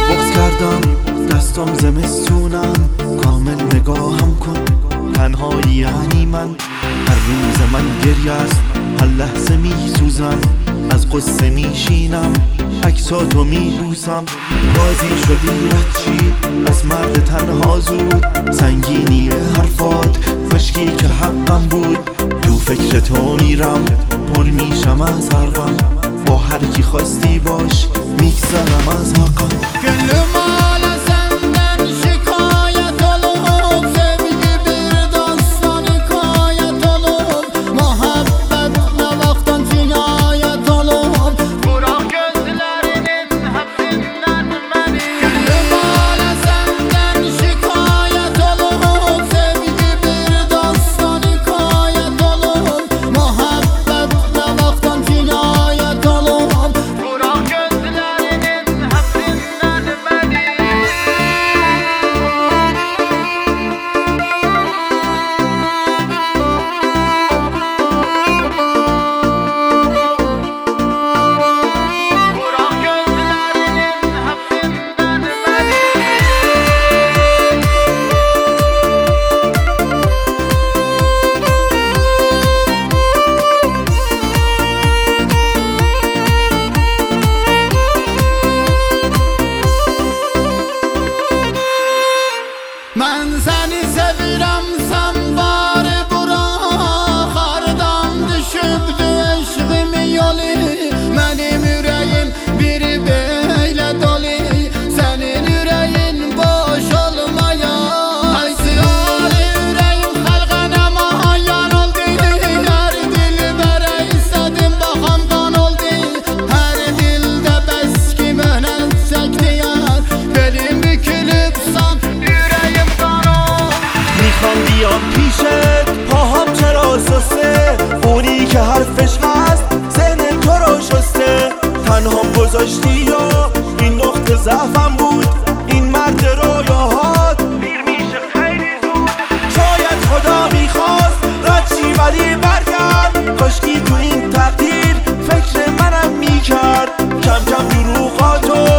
بغض کردم دستم زمستونم، کامل نگاهم کن تنهایی یعنی من. هر روز من گریه است، هر لحظه می سوزم، از قصه می شینم عکساتو می بوسم. بازی شدی رد از مرد تنها زود، سنگینی حرفات مشکی که حقم بود. تو فکر تو میرم پر میشم از حرفم، با هر کی خواستی باش میگذرم از حقم. Ben seni sevirem, sen bari bırak. Hardan düşüptü eşkimin yolu, benim yüreğim bir böyle dolu. Senin yüreğin boş olmaya, aysiyar yüreğim halkana mahayar oldu. Her dilbere istedim bakam kan oldu. Her dilde beski mehnet çekti yar, belim bükülüp san میخوام بیام پیشت، پاهم چرا سسته، اونی که حرفش هست ذهن تو رو شسته. تنهام گذاشتی یا این نقطه ضعفم بود، این مرد رویاهات پیر میشه خیلی زود. شاید خدا میخواست رد چی ولی برگرد، کاشکی تو این تقدیر فکر منم میکرد. کم کم دروغاتو